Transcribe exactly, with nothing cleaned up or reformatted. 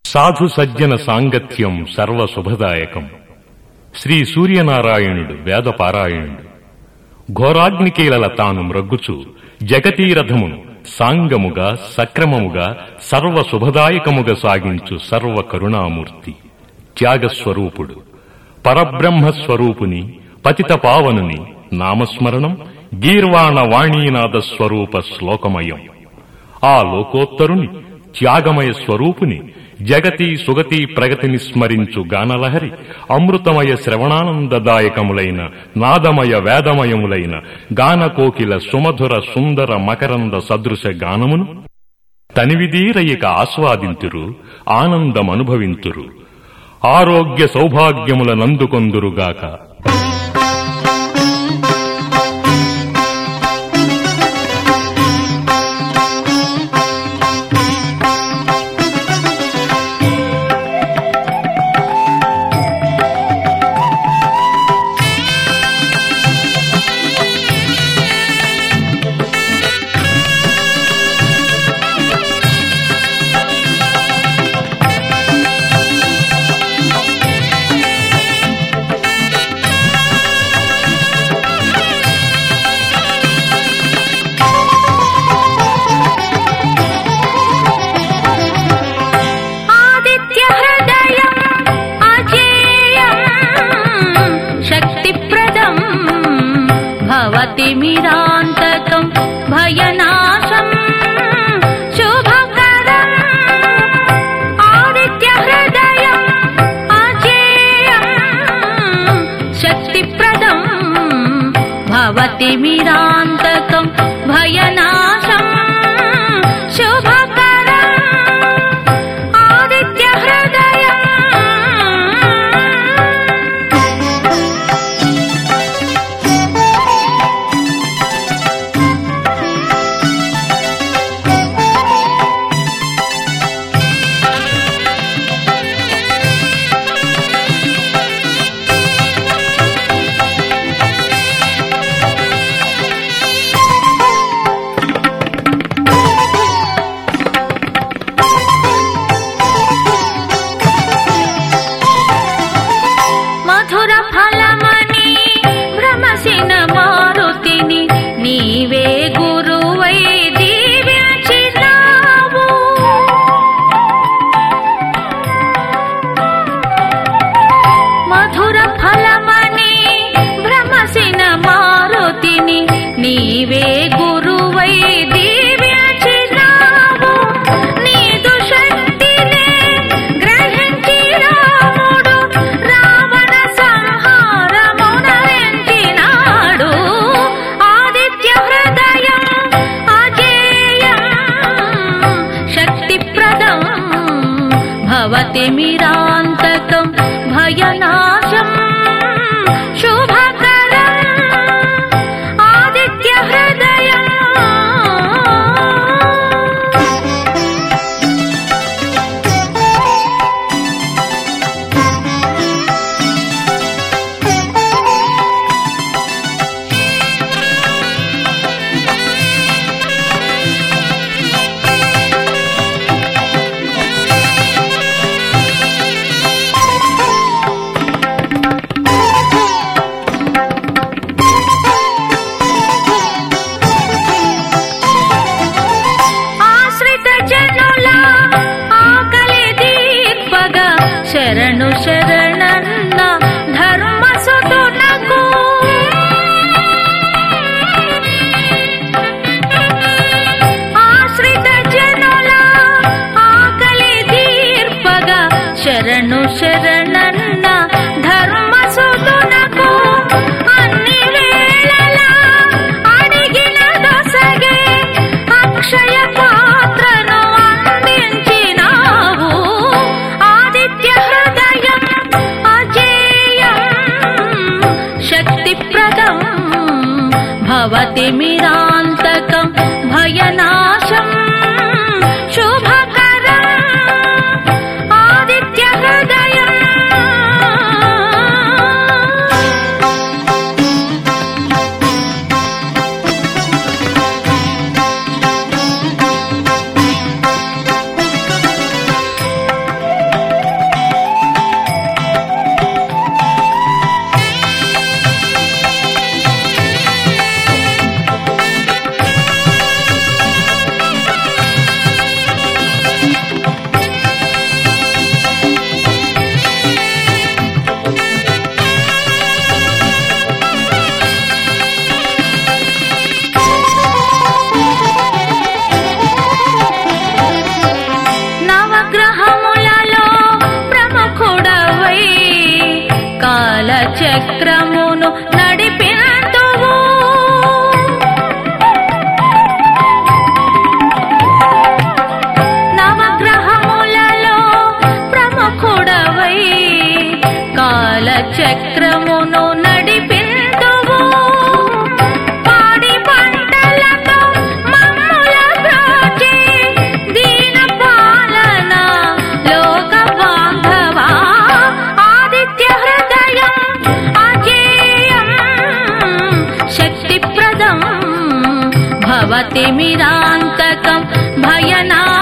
సాధు సజ్జన సాంగత్యం సర్వశుభదాయకం. శ్రీ సూర్యనారాయణుడు వేదపారాయణుడు ఘోరాగ్నికీలల తాను మ్రగ్గుచు జగతీరథమును సాంగముగా సక్రమముగా సర్వశుభదాయకముగా సాగించు సర్వ కరుణామూర్తి త్యాగస్వరూపుడు పరబ్రహ్మస్వరూపుని పతిత పావనుని నామస్మరణం గీర్వాణ వాణీనాద స్వరూప శ్లోకమయం. ఆ లోకోత్తరుని త్యాగమయ స్వరూపుని జగతి సుగతి ప్రగతిని స్మరించు గానలహరి అమృతమయ శ్రవణానందదాయకములైన నాదమయ వేదమయములైన గానకోకిల సుమధుర సుందర మకరంద సదృశ గానమును తనివిదీరయిక ఆస్వాదింతురు, ఆనందమనుభవింతురు, ఆరోగ్య సౌభాగ్యముల నందుకొందురుగాక. భవతిమిరాంతకం భయనాశం శుభకరం ఆదిత్య హృదయం అజేయం శక్తిప్రదం భవతిమిరాంతకం భయనాశం శుభకరం ఆదిత్య హృదయం. మధుర ఫలమని భ్రమసిన మారుతిని నీవే గురువై దీవించినావు. మధుర ఫలమని భ్రమసిన మారుతిని నీవే గురువై దీవించినావు. నీదు శక్తినే గ్రహించి రాముడు రావణ సంహారమున వెంటినాడు. ఆదిత్య హృదయం అజేయం శక్తిప్రదం భవతిమిరాంతకం భయనాశం శుభకరం ఆదిత్య హృదయం. చక్రమును నడిపింతువు నవగ్రహములలో ప్రముఖుడవై కాల చక్రమును నడిపింతువు పాడి పంటలతో మమ్ముల బ్రోచి దీన పాలన లోక బాంధవా ఆదిత్య హృదయం అజేయం శక్తిప్రదం భవతిమిరాంతకం భయనా